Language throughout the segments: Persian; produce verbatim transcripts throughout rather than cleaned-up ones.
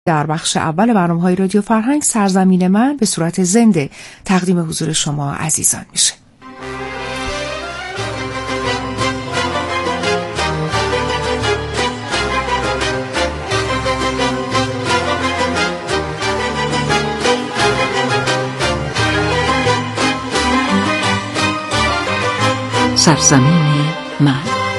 در بخش اول برنامه‌های رادیو فرهنگ سرزمین من به صورت زنده تقدیم حضور شما عزیزان میشه. سرزمین من.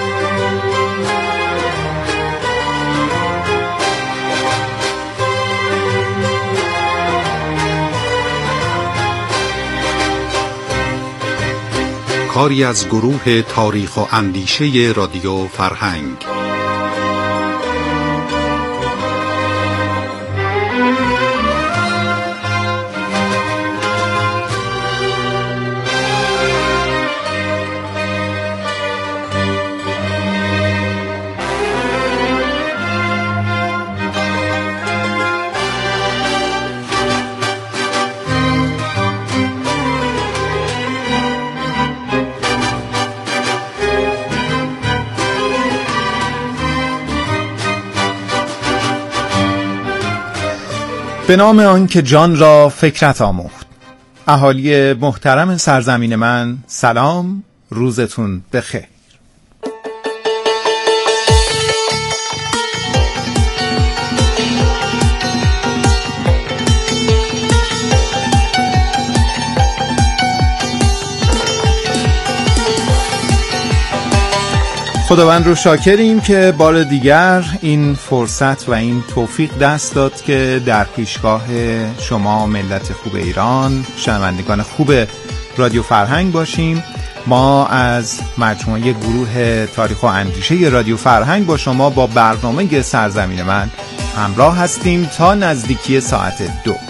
کاری از گروه تاریخ و اندیشه رادیو فرهنگ. به نام آن که جان را فکرت آموخت. اهالی محترم سرزمین من، سلام، روزتون بخیر. خداوند رو شاکریم که بار دیگر این فرصت و این توفیق دست داد که در پیشگاه شما ملت خوب ایران، شنوندگان خوب رادیو فرهنگ باشیم. ما از مجموعه گروه تاریخ و اندیشه رادیو فرهنگ با شما با برنامه سرزمین من همراه هستیم تا نزدیکی ساعت دو.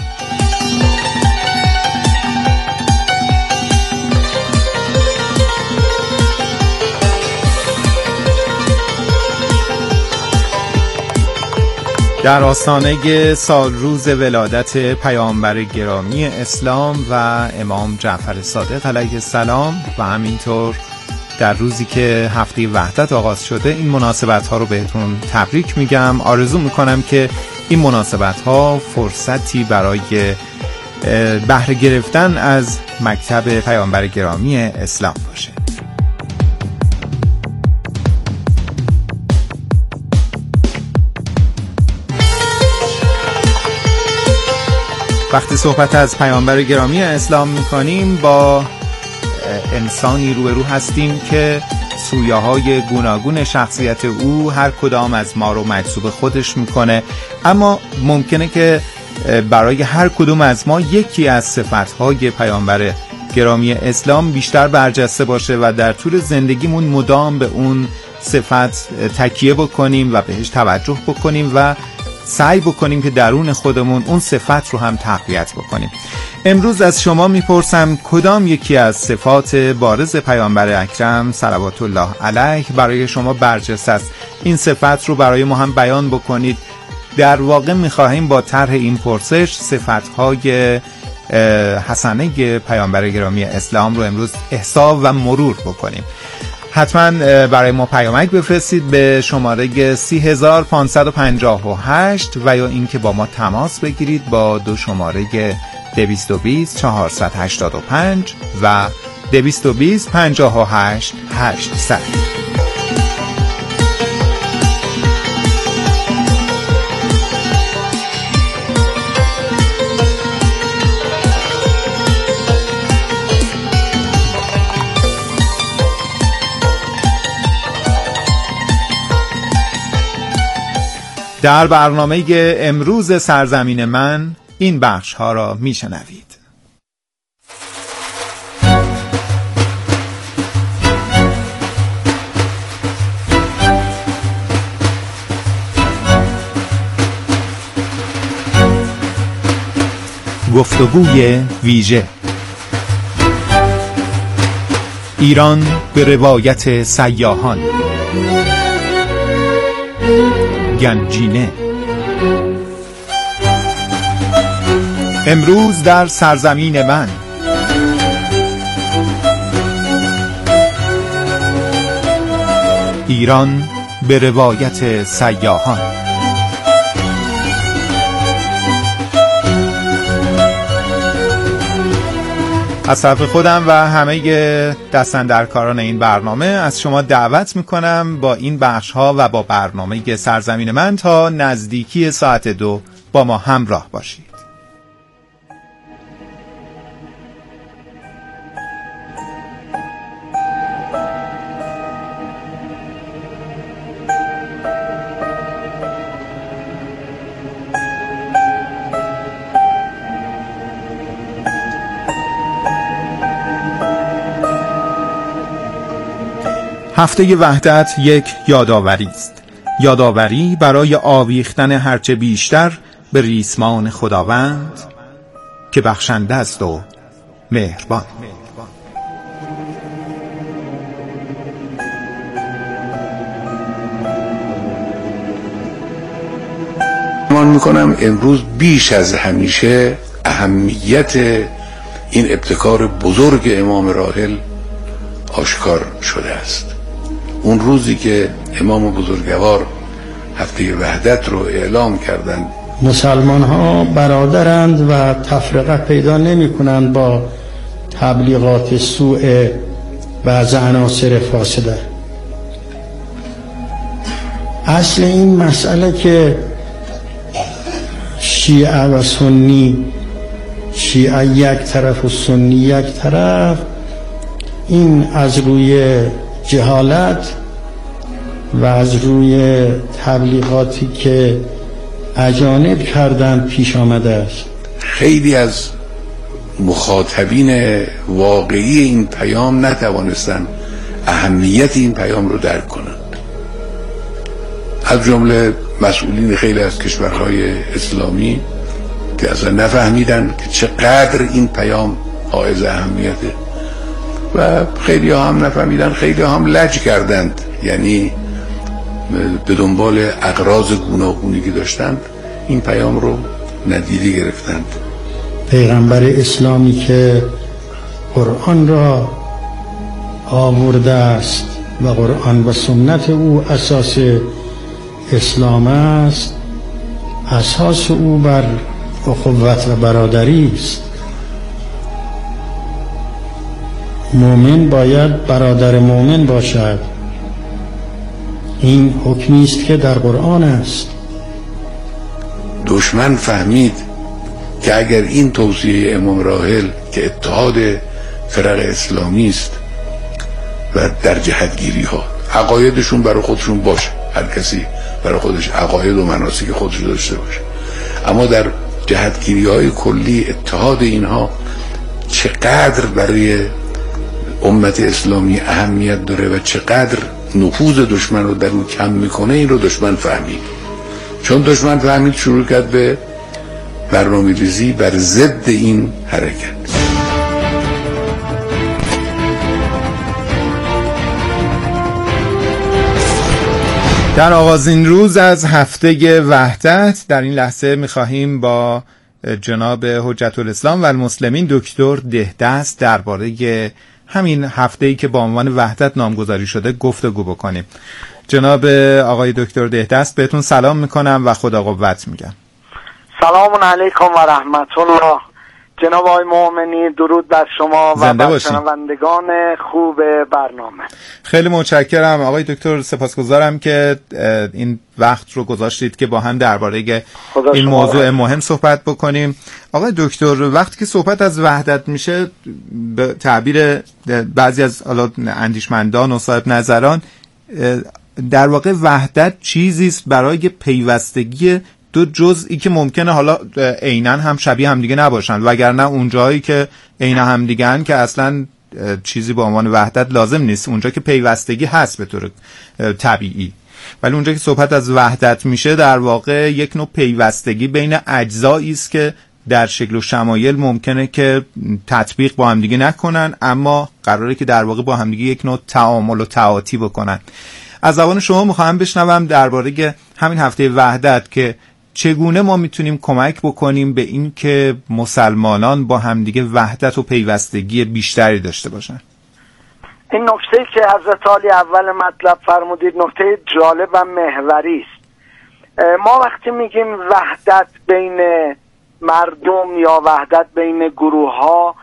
در آستانه سال روز ولادت پیامبر گرامی اسلام و امام جعفر صادق علیه السلام و همینطور در روزی که هفته وحدت آغاز شده، این مناسبت ها رو بهتون تبریک میگم. آرزو میکنم که این مناسبت ها فرصتی برای بهره گرفتن از مکتب پیامبر گرامی اسلام باشه. وقتی صحبت از پیامبر گرامی اسلام میکنیم با انسانی روبرو هستیم که سویه‌های گوناگون شخصیت او هر کدام از ما رو مجذوب خودش میکنه، اما ممکنه که برای هر کدوم از ما یکی از صفت‌های پیامبر گرامی اسلام بیشتر برجسته باشه و در طول زندگیمون مدام به اون صفت تکیه بکنیم و بهش توجه بکنیم و سعی بکنیم که درون خودمون اون صفت رو هم تقویت بکنیم. امروز از شما میپرسم کدام یکی از صفات بارز پیامبر اکرم صلوات الله علیه برای شما برجسته است؟ این صفت رو برای ما هم بیان بکنید. در واقع میخواهیم با طرح این پرسش صفت‌های حسنه پیامبر گرامی اسلام رو امروز احصا و مرور بکنیم. حتما برای ما پیامک بفرستید به شماره سی هزار پانصد و پنجاه و هشت و یا اینکه با ما تماس بگیرید با دو شماره دویست و بیست چهارصد و هشتاد و پنج و دویست و بیست پنجاه و هشت هشتصد. در برنامه امروز سرزمین من این بخش ها را می شنوید. گفتگوی ویژه. ایران به روایت سیاحان. گنجینه. امروز در سرزمین من. ایران به روایت سیاحان. از طرف خودم و همه دستاندرکاران این برنامه از شما دعوت میکنم با این بخش ها و با برنامه سرزمین من تا نزدیکی ساعت دو با ما همراه باشید. هفته وحدت یک یادآوری است. یادآوری برای آویختن هرچه بیشتر به ریسمان خداوند که بخشنده است و مهربان. من میکنم امروز بیش از همیشه اهمیت این ابتکار بزرگ امام راحل آشکار شده است. اون روزی که امام بزرگوار هفته وحدت رو اعلام کردند، مسلمان ها برادرند و تفرقه پیدا نمی کنند با تبلیغات سوء بعض عناصر فاسده. اصل این مسئله که شیعه و سنی، شیعه یک طرف و سنی یک طرف، این از روی جهالت و از روی تبلیغاتی که اجانب کردن پیش آمده است. خیلی از مخاطبین واقعی این پیام نتوانستن اهمیت این پیام رو درک کنند، از جمله مسئولین خیلی از کشورهای اسلامی که اصلا نفهمیدن که چقدر این پیام حائز اهمیته و خیلی ها هم نفهمیدن، خیلی ها هم لج کردند، یعنی به دنبال اغراض گوناگونی که داشتند این پیام رو ندیده گرفتند. پیغمبر اسلامی که قرآن را آورده است و قرآن و سنت او اساس اسلام است، اساس او بر اخوت و برادری است. مومن باید برادر مومن باشد. این حکمی است که در قرآن است. دشمن فهمید که اگر این توصیه امام راحل که اتحاد فرق اسلامی است و در جهتگیری ها عقایدشون برای خودشون باشه، هر کسی برای خودش عقاید و مناسک خودش داشته باشه، اما در جهتگیری های کلی اتحاد اینها چقدر برای امت اسلامی اهمیت داره و چقدر نفوذ دشمن رو در اون کم میکنه، این رو دشمن فهمید. چون دشمن فهمید شروع کرد به برنامه ریزی بر ضد این حرکت. در آغازین روز از هفته وحدت در این لحظه می‌خواهیم با جناب حجت الاسلام و المسلمین دکتر دهدست درباره همین هفته‌ای که با عنوان وحدت نامگذاری شده گفتگو بکنیم. جناب آقای دکتر دهدست بهتون سلام میکنم و خدا قوت میگم. سلام علیکم و رحمت الله. جناب آقای مومنی، درود بر شما و بر شنوندگان خوب برنامه. خیلی متشکرم آقای دکتر، سپاسگزارم که این وقت رو گذاشتید که با هم درباره این موضوع مهم صحبت بکنیم. آقای دکتر، وقتی که صحبت از وحدت میشه، به تعبیر بعضی از اندیشمندان و صاحب نظران، در واقع وحدت چیزی است برای پیوستگی دو جزئی که ممکنه حالا عیناً هم شبیه هم دیگه نباشن، وگرنه اون جایی که عین هم دیگه ان که اصلا چیزی به عنوان وحدت لازم نیست، اونجا که پیوستگی هست به طور طبیعی. ولی اونجا که صحبت از وحدت میشه در واقع یک نوع پیوستگی بین اجزایی است که در شکل و شمایل ممکنه که تطبیق با هم دیگه نکنن، اما قراره که در واقع با هم دیگه یک نوع تعامل و تعاطی بکنن. از زبان شما میخوام بشنوم درباره همین هفته وحدت که چگونه ما میتونیم کمک بکنیم به این که مسلمانان با همدیگه وحدت و پیوستگی بیشتری داشته باشن. این نکته که حضرت علی اول مطلب فرمودید نکته جالب و محوری است. ما وقتی میگیم وحدت بین مردم یا وحدت بین گروه ها،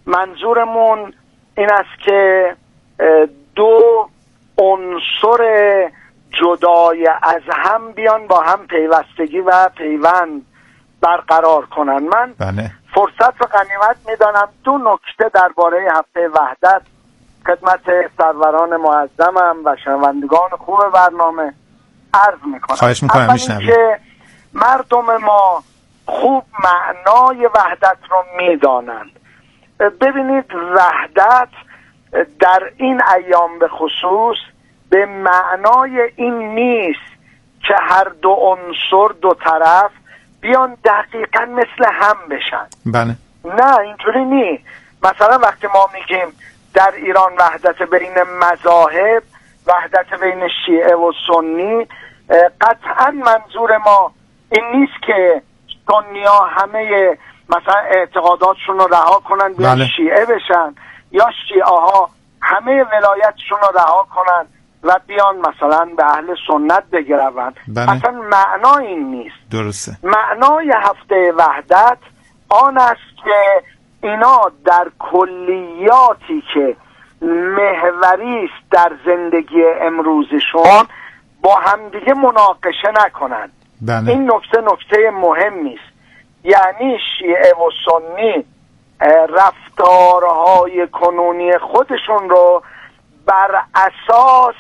منظورمون این است که دو عنصر جدای از هم بیان با هم پیوستگی و پیوند برقرار کنن. من بله. فرصت رو غنیمت میدانم دو نکته درباره هفته وحدت خدمت سروران معظمم و شنوندگان خوب برنامه عرض میکنم. خواهش میکنم میشنوید. که مردم ما خوب معنای وحدت رو میدانند. ببینید وحدت در این ایام به خصوص به معنای این نیست که هر دو عنصر دو طرف بیان دقیقا مثل هم بشن. بله. نه اینطوری نیست. مثلا وقتی ما میگیم در ایران وحدت بین مذاهب، وحدت بین شیعه و سنی، قطعا منظور ما این نیست که سنی ها همه مثلا اعتقاداتشون رو رها کنن بیان بله. شیعه بشن، یا شیعه ها همه ولایتشون رو رها کنن و بیان مثلا به اهل سنت بگروند. بله. اصلا معنا این نیست. درسته. معنای هفته وحدت آن است که اینا در کلیاتی که محوری است در زندگی امروزشون با همدیگه مناقشه نکنن. بله. این نکته نکته مهمی است. یعنی شیعه و سنی رفتارهای کنونی خودشون رو بر اساس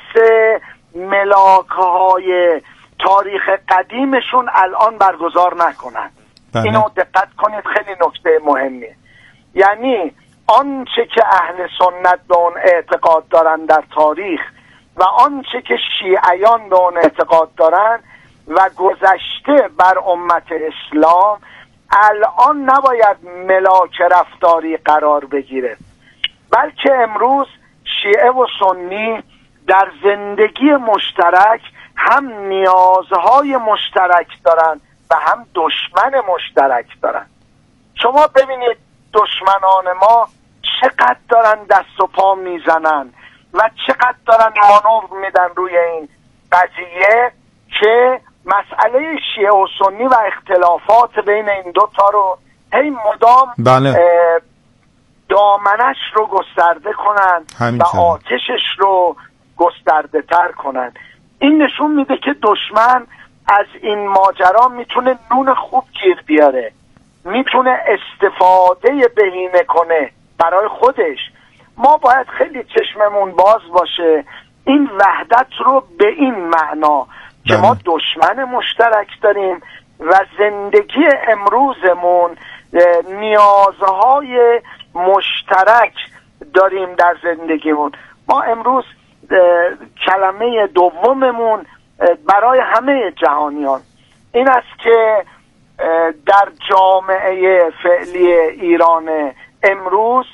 ملاکهای تاریخ قدیمشون الان برگزار نکنن. بله. اینو دقت کنید، خیلی نکته مهمیه. یعنی آنچه که اهل سنت به اون اعتقاد دارن در تاریخ و آنچه که شیعیان به اون اعتقاد دارن و گذشته بر امت اسلام الان نباید ملاک رفتاری قرار بگیره، بلکه امروز شیعه و سنی در زندگی مشترک هم نیازهای مشترک دارن و هم دشمن مشترک دارن. شما ببینید دشمنان ما چقدر دارن دست و پا میزنن و چقدر دارن مانور میدن روی این قضیه که مسئله شیعه و سنی و اختلافات بین این دو تا رو هی مدام بله. دامنش رو گسترده کنن و آتشش رو گسترده تر کنن. این نشون میده که دشمن از این ماجرا میتونه نون خوب گیر بیاره، میتونه استفاده بهینه کنه برای خودش. ما باید خیلی چشممون باز باشه این وحدت رو به این معنا که ما دشمن مشترک داریم و زندگی امروزمون نیازهای مشترک داریم در زندگیمون. ما امروز کلمه دوممون برای همه جهانیان این است که در جامعه فعلی ایران امروز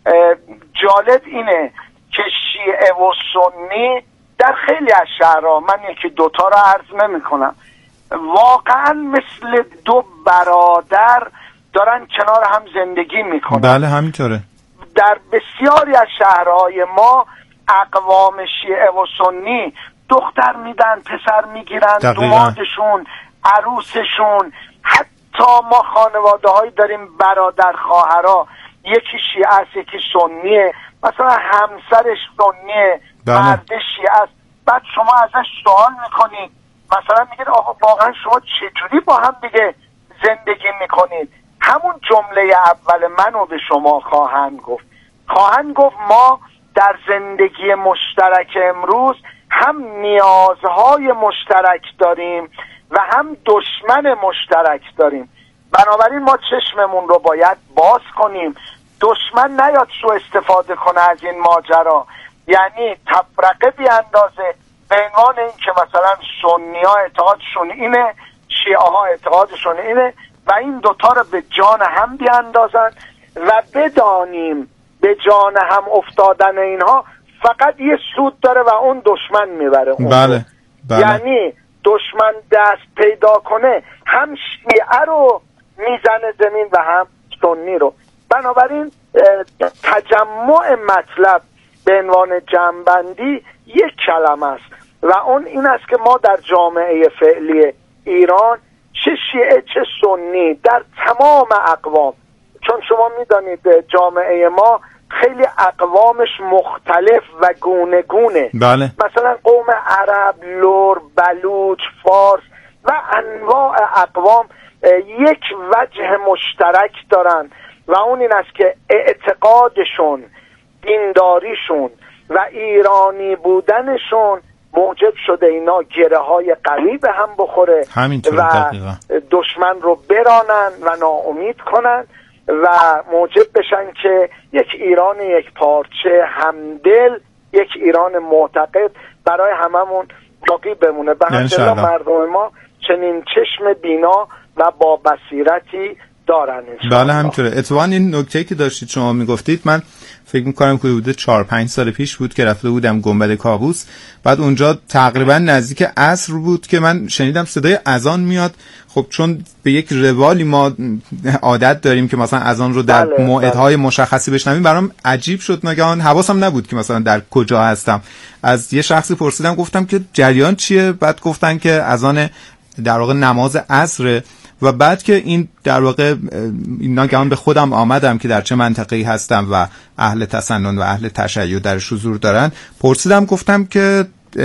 جالب اینه که شیعه و سنی در خیلی از شهرها، من یکی دوتا را عرض نمی کنم، واقعا مثل دو برادر دارن کنار هم زندگی میکنن. بله همینطوره. در بسیاری از شهرهای ما اقوام شیعه و سنی دختر میدن، پسر میگیرن، دومادشون، عروسشون. حتی ما خانواده هایی داریم برادر خواهرها، یکی شیعه است یکی سنیه، مثلا همسرش سنیه، مرد شیعه است. بعد شما ازش سوال میکنید، مثلا میگید آقا واقعا شما چجوری با هم دیگه زندگی میکنید؟ همون جمله اول منو به شما خواهند گفت. خواهند گفت ما در زندگی مشترک امروز هم نیازهای مشترک داریم و هم دشمن مشترک داریم. بنابراین ما چشممون رو باید باز کنیم، دشمن نیاد سوء استفاده کنه از این ماجرا، یعنی تفرقه بیاندازه به عنوان این که مثلا سنی ها اعتقادشون اینه، شیعه ها اعتقادشون اینه و این دوتا رو به جان هم بیاندازن و بدانیم به جان هم افتادن اینها فقط یه سود داره و اون دشمن میبره. بله. بله. یعنی دشمن دست پیدا کنه هم شیعه رو میزنه زمین و هم سنی رو. بنابراین تجمع مطلب به عنوان جمع‌بندی یک کلمه است و اون این است که ما در جامعه فعلی ایران چه شیعه چه سنی در تمام اقوام چون شما میدانید جامعه ما خیلی اقوامش مختلف و گونه گونه. بله. مثلا قوم عرب، لور، بلوچ، فارس و انواع اقوام یک وجه مشترک دارن و اون این است که اعتقادشون، دینداریشون و ایرانی بودنشون موجب شده اینا گره های قوی به هم بخوره و دشمن رو برانن و ناامید کنن و موجب بشن که یک ایران یک پارچه همدل، یک ایران معتقد برای هممون باقی بمونه. به همچنین مردم ما چنین چشم بینا و با بصیرتی دارن. بله همینطوره. اتفاقا این نکته که داشتید شما میگفتید، من فکر میکنم که حدود چهار پنج سال پیش بود که رفته بودم گنبد کاووس، بعد اونجا تقریبا نزدیک عصر بود که من شنیدم صدای اذان میاد. خب چون به یک روالی ما عادت داریم که مثلا اذان رو در بله، موعدهای بله. مشخصی بشنویم، برام عجیب شد. ناگهان حواسم نبود که مثلا در کجا هستم. از یه شخصی پرسیدم، گفتم که جریان چیه؟ بعد گفتن که اذان در واقع نماز عصر. و بعد که این در واقع ناگهان به خودم آمدم که در چه منطقه‌ای هستم و اهل تسنن و اهل تشیع درش حضور دارن، پرسیدم، گفتم که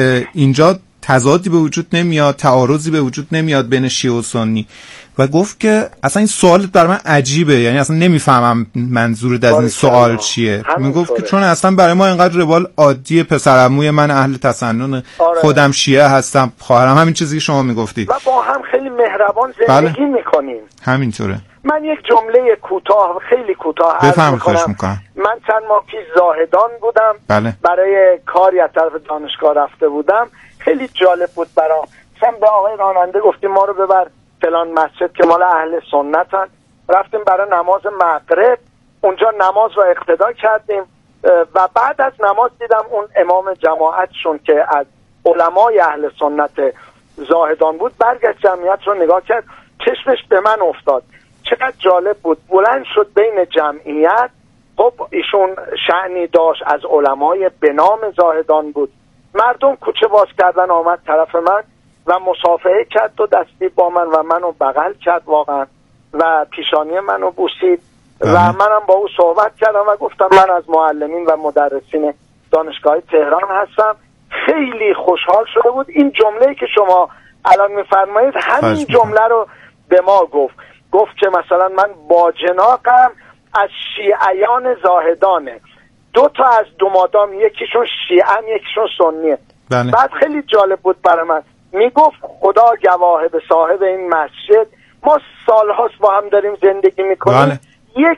اینجا تضادی به وجود نمیاد، تعارضی به وجود نمیاد بین شیعه و سنی. و گفت که اصلا این سوالت برای من عجیبه، یعنی اصلا نمیفهمم منظورت از این سوال چیه. میگفت که چون اصلا برای ما اینقدر روال عادیه، پسرعموی من اهل تسنن، آره. خودم شیعه هستم، خواهرم، همین چیزی که شما میگفتید و با هم خیلی مهربان زندگی بله. میکنیم. همینطوره. من یک جمله کوتاه، خیلی کوتاه عرض میکنم. من چند ماه پیش زاهدان بودم، بله. برای کاری از طرف دانشگاه رفته بودم. خیلی جالب بود برام. مثلا به آقای راننده گفتیم ما رو ببر فلان مسجد که مال اهل سنتن. رفتیم برای نماز مغرب، اونجا نماز رو اقتدا کردیم و بعد از نماز دیدم اون امام جماعتشون که از علمای اهل سنت زاهدان بود، برگشت جمعیت رو نگاه کرد، چشمش به من افتاد. چقدر جالب بود. بلند شد بین جمعیت. خب ایشون شأنی داشت، از علمای به نام زاهدان بود. مردم کوچه باز کردن، آمد طرف من و مصافحه کرد و دستی با من و منو بغل کرد واقعا و پیشانی منو بوسید و منم با او صحبت کردم و گفتم من از معلمین و مدرسین دانشگاه تهران هستم. خیلی خوشحال شده بود. این جمله‌ای که شما الان میفرمایید همین جمله رو به ما گفت. گفت که مثلا من با جناقم از شیعیان زاهدانه، دو تا از دومادام، یکیشون شیعن یکیشون سنیه. بله. بعد خیلی جالب بود برای من. میگفت خدا گواهه به صاحب این مسجد، ما سالهاست با هم داریم زندگی میکنیم. بله. یک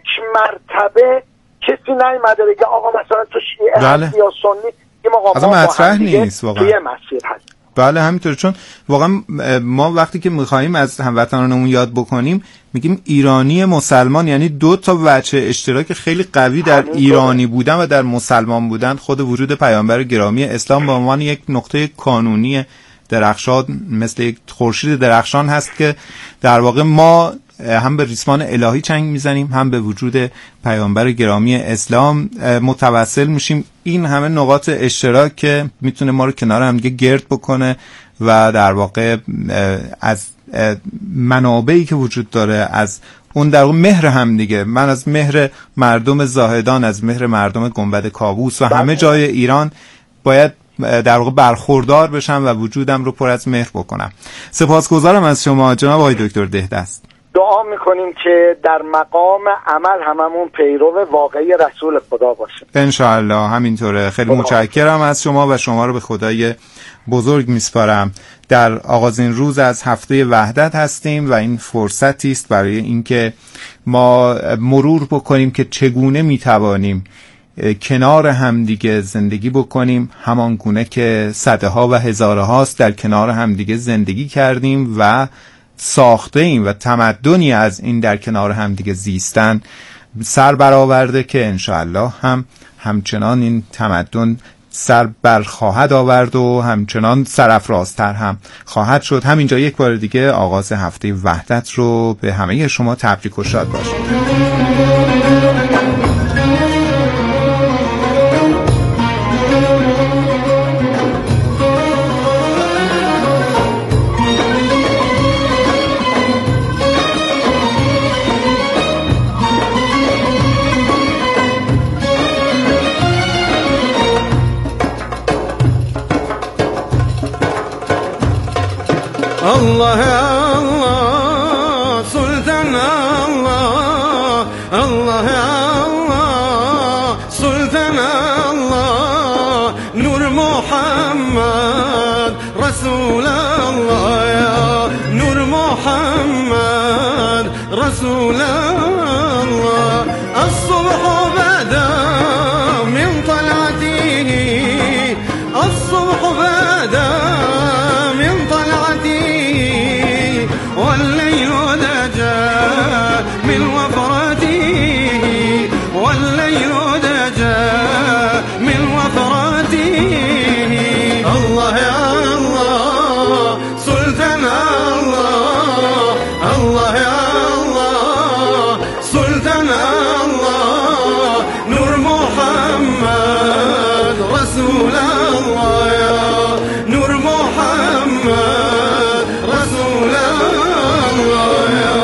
مرتبه کسی نیومده بگه آقا مثلا تو شیعه بله. هستی یا سنی. این آقا ما مطرح نیست واقعا. توی مسجد هست. بله همینطور. چون واقعا ما وقتی که میخوایم از هموطنانمون یاد بکنیم میگیم ایرانی مسلمان، یعنی دو تا وجه اشتراک خیلی قوی در ایرانی بودن و در مسلمان بودن. خود وجود پیامبر گرامی اسلام به عنوان یک نقطه کانونی درخشان، مثل یک خورشید درخشان هست که در واقع ما هم به ریسمان الهی چنگ میزنیم، هم به وجود پیامبر گرامی اسلام متوسل میشیم. این همه نقاط اشتراک که میتونه ما رو کنار هم دیگه گرد بکنه و در واقع از منابعی که وجود داره، از اون در واقع مهر هم دیگه، من از مهر مردم زاهدان، از مهر مردم گنبد کاووس و همه جای ایران باید در واقع برخوردار بشم و وجودم رو پر از مهر بکنم. سپاسگزارم از شما جناب آقای دکتر دهدست. دعا میکنیم که در مقام عمل هممون پیرو واقعی رسول خدا باشیم انشاءالله. همینطوره. خیلی متشکرم از شما و شما رو به خدای بزرگ میسپارم. در آغازین روز از هفته وحدت هستیم و این فرصتی است برای اینکه ما مرور بکنیم که چگونه میتوانیم کنار همدیگه زندگی بکنیم، همان گونه که صده ها و هزاره هاست در کنار همدیگه زندگی کردیم و ساخته ایم و تمدنی از این در کنار همدیگه زیستن سر برآورده که انشاءالله هم همچنان این تمدن سر بر خواهد آورد و همچنان سرافرازتر هم خواهد شد. همینجا یک بار دیگه آغاز هفته وحدت رو به همه شما تبریک و شاد باشید. الله الله سلطان الله الله الله سلطان الله نور محمد رسول الله يا نور محمد رسول الله الصبح بدا من طلعته الصبح بدا من طلعته والليل دجى من وفرته والليل دجى من وفرته الله يا الله سلطان الله الله يا الله سلطان الله نور محمد رسول الله يا نور محمد رسول الله يا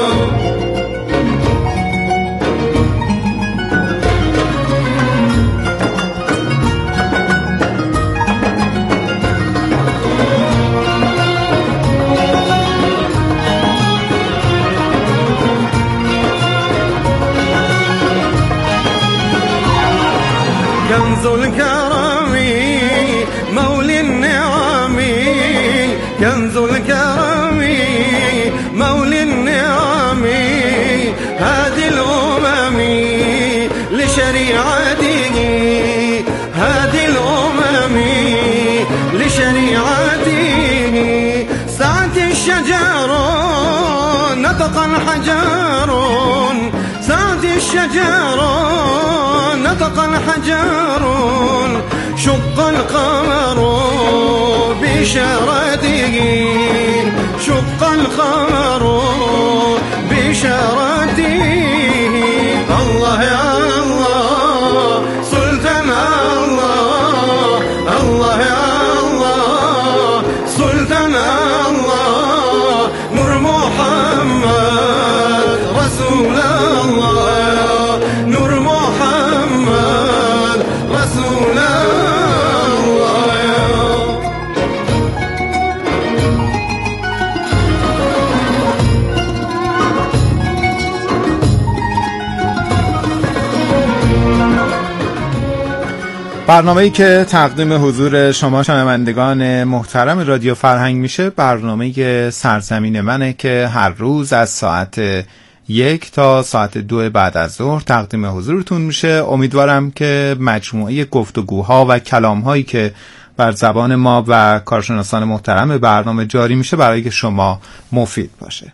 كنز الكرم مولي النعم كنز الكرم مولي النعم هذه الأمم لشريعته هذه الأمم لشريعته سعت الشجر نطق الحجر سعت الشجر نطق الحجر شق القمر بإشارته شق القمر بإشارته الله يا الله سلطان الله الله يا الله سلطان الله نور محمد رسول الله نور محمد رسول الله برنامه‌ای که تقدیم حضور شما شنوندگان محترم رادیو فرهنگ میشه برنامه سرزمین منه که هر روز از ساعت یک تا ساعت دو بعد از ظهر تقدیم حضورتون میشه. امیدوارم که مجموعه گفتگوها و کلامهایی که بر زبان ما و کارشناسان محترم برنامه جاری میشه برای شما مفید باشه.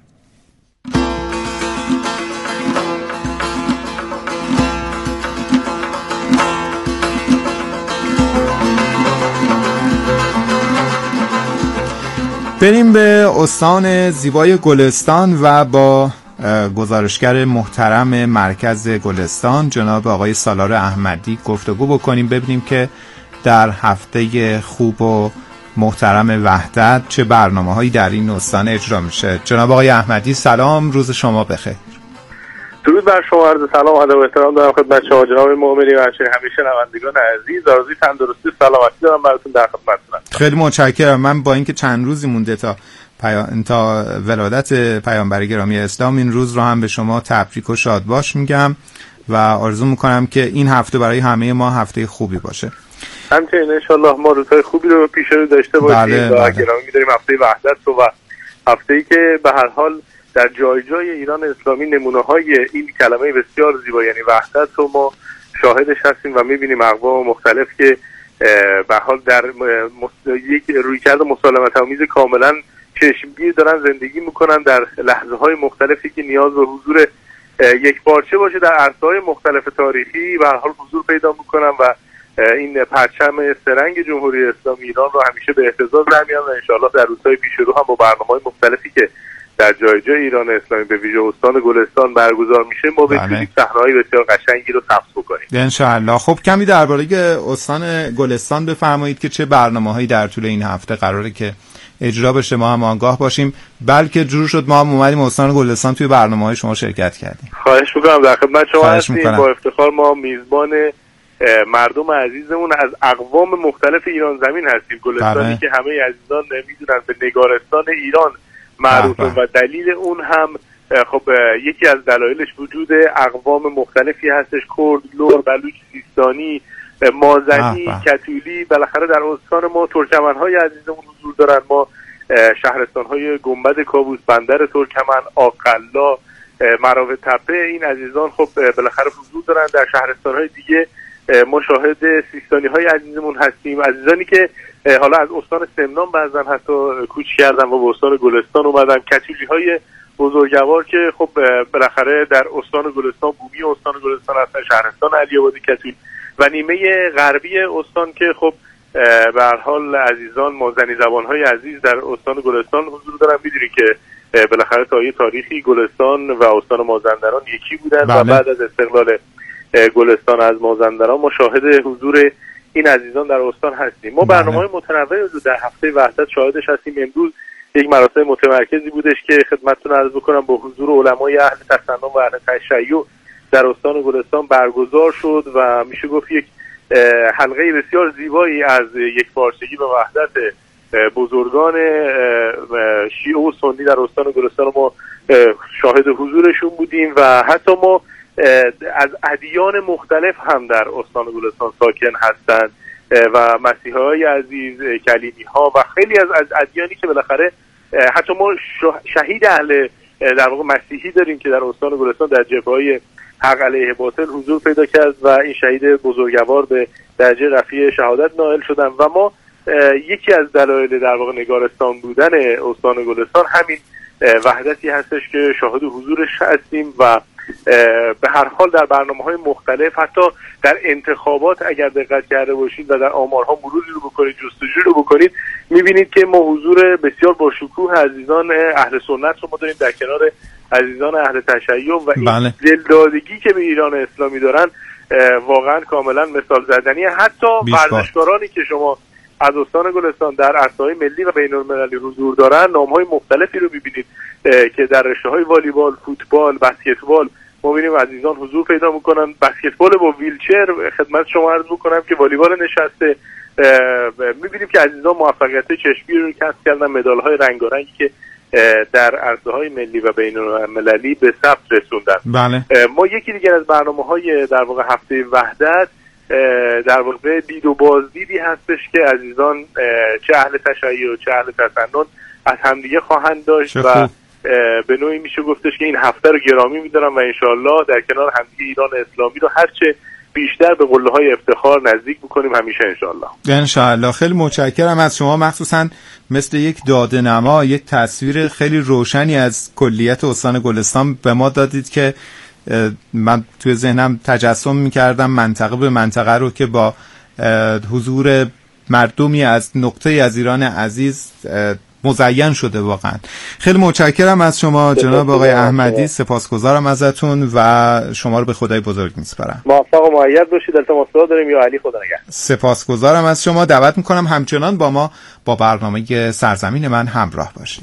بریم به استان زیبای گلستان و با گزارشگر محترم مرکز گلستان جناب آقای سالار احمدی گفتگو بکنیم، ببینیم که در هفته خوب و محترم وحدت چه برنامه‌هایی در این استان اجرا میشه. جناب آقای احمدی سلام، روز شما بخیر. درود بر شما، عرض سلام و ادب و احترام دارم خدمت شما جناب مؤمنی و همیشه شنوندگان عزیز. آرزوی تندرستی و سلامتی دارم براتون در خدمتتونم. خیلی متشکرم. من با اینکه چند روزی مونده تا پیام... تا ولادت پیامبر گرامی اسلام، این روز رو هم به شما تبریک و شادباش میگم و آرزو میکنم که این هفته برای همه ما هفته خوبی باشه. همچنین انشالله ما روزهای خوبی رو پیش رو داشته باشیم. بله، و بله. گرامی می‌داریم هفته وحدت رو و هفته‌ای که به هر حال در جای جای ایران اسلامی نمونه‌های این کلمه بسیار زیبا یعنی وحدت رو ما شاهدش هستیم و می‌بینیم اقوام مختلف که به هر حال در یک رویکرد مسالمت‌آمیز کاملا چشمگیر دارن زندگی میکنن در لحظه‌های مختلفی که نیاز به حضور یک پارچه باشه در عرصه‌های مختلف تاریخی به هر حال حضور پیدا میکنن و این پرچم سرنگ جمهوری اسلامی ایران رو همیشه به اهتزاز در میارن و انشاءالله در روزهای پیش رو هم با برنامه‌های مختلفی که در جای جای ایران اسلامی به ویژه استان گلستان برگزار میشه ما بتونیم صحنه‌های بسیار قشنگی رو ثبت بکنیم انشاءالله. خب کمی درباره استان گلستان بفرمایید که چه برنامه‌هایی در طول این هفته قراره که اجرا بشه، ما هم آگاه باشیم، بلکه جور شد ما هم اومدیم استان گلستان توی برنامه‌های شما شرکت کردیم. خواهش می‌کنم، در خدمت شما هستیم. با افتخار ما میزبان مردم عزیزمون از اقوام مختلف ایران زمین هستیم. گلستانی که همه عزیزان میدونن به نگارستان ایران معروفه و دلیل اون هم خب یکی از دلایلش وجود اقوام مختلفی هستش: کرد، لور، بلوچ، سیستانی، مازنی، کتولی. بالاخره در استان ما ترکمن‌های عزیزمون حضور دارن. ما شهرستان‌های گنبد کاووس، بندر ترکمن، آقلا، مراو تپه، این عزیزان خب بالاخره حضور دارن. در شهرستان‌های دیگه ما شاهد سیستانی‌های عزیزمون هستیم، عزیزانی که حالا از استان سمنان بعضن حتی کوچ کردن و به استان گلستان اومدن. کتولی‌های بزرگوار که خب بالاخره در استان گلستان، بومی استان گلستان هستن، شهرستان علی آباد کتول و نیمه غربی استان که خب به هر حال عزیزان مازنی زبان‌های عزیز در استان گلستان حضور دارن. می‌دونید که بالاخره تا یه تاریخی گلستان و استان مازندران یکی بودن بله. و بعد از استقلال گلستان از مازندران ما شاهد حضور این عزیزان در استان هستیم. ما برنامه‌های متنوعی رو در هفته وحدت شاهدش هستیم. امروز یک مراسم متمرکزی بودش که خدمتتون عرض بکنم با حضور علمای اهل تسنن و اهل تشیع در استان گلستان برگزار شد و میشه گفت یک حلقه بسیار زیبایی از یک پارچگی به وحدت بزرگان شیعه و سنی در استان گلستان ما شاهد حضورشون بودیم و حتی ما از ادیان مختلف هم در استان گلستان ساکن هستند و مسیحی‌های عزیز، کلیمی ها و خیلی از از ادیانی که بالاخره حتی ما شهید اهل در واقع مسیحی داریم که در استان گلستان در جبهه‌های حق علیه باطل حضور پیدا کرد و این شهید بزرگوار به درجه رفیع شهادت نائل شدن و ما یکی از دلایل در واقع نگارستان بودن استان گلستان همین وحدتی هستش که شاهد حضورش هستیم و به هر حال در برنامه‌های مختلف حتی در انتخابات اگر دقت کرده باشید و در آمارها مروری رو بکنید، جستجو رو بکنید، می‌بینید که ما حضور بسیار با شکوه عزیزان اهل سنت رو ما داریم در کنار عزیزان اهل تشیع و این بله. دلدادگی که به ایران اسلامی دارن واقعا کاملا مثال زدنیه. حتی ورزشکارانی که شما از استان گلستان در عرصه‌های ملی و بین‌المللی حضور دارن، نام‌های مختلفی رو می‌بینید که در رشته‌های والیبال، فوتبال، بسکتبال ما می‌بینیم عزیزان حضور پیدا می‌کنن. بسکتبال با ویلچر خدمت شما عرض می‌کنم که والیبال نشسته می‌بینیم که عزیزان موفقیت چشمی رو کسب کردن، مدال‌های رنگارنگی که در عرصه‌های ملی و بین‌المللی به ثبت رسوندن. بله. ما یکی دیگر از برنامه‌های در واقع هفته وحدت در واقع دید و بازدیدی هستش که عزیزان چه اهل تشیع و چه اهل تسنن از همدیگه خواهند داشت و به نوعی میشه گفتش که این هفته رو گرامی میدارم و انشالله در کنار همدیگه ایران اسلامی رو هرچه بیشتر به قله های افتخار نزدیک بکنیم همیشه انشالله. انشالله. خیلی متشکرم از شما، مخصوصا مثل یک داده‌نما یک تصویر خیلی روشنی از کلیت استان گلستان به ما دادید که من توی ذهنم تجسم میکردم منطقه به منطقه رو که با حضور مردمی از نقطه از ایران عزیز مزین شده. واقعا خیلی متشکرم از شما جناب آقای احمدی، سپاسگزارم ازتون و شما رو به خدای بزرگ میسپارم. موفق و مؤید باشید. التماس داریم یا علی، خدا نگهدار. سپاسگزارم از شما. دعوت میکنم همچنان با ما با برنامه سرزمین من همراه باشید.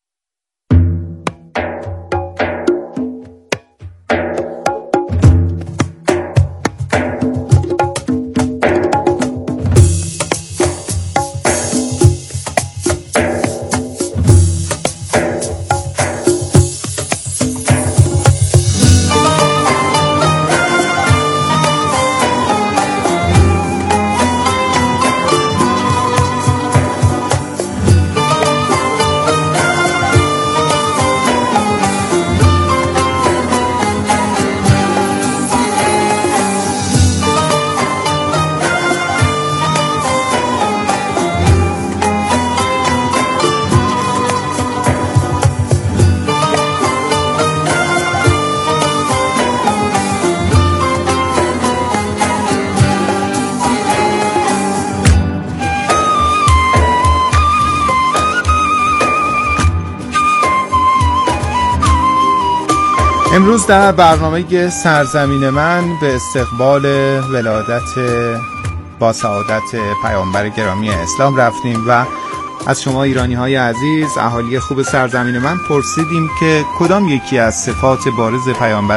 امروز در برنامه سرزمین من به استقبال ولادت با سعادت پیامبر گرامی اسلام رفتیم و از شما ایرانی های عزیز، اهالی خوب سرزمین من پرسیدیم که کدام یکی از صفات بارز پیامبر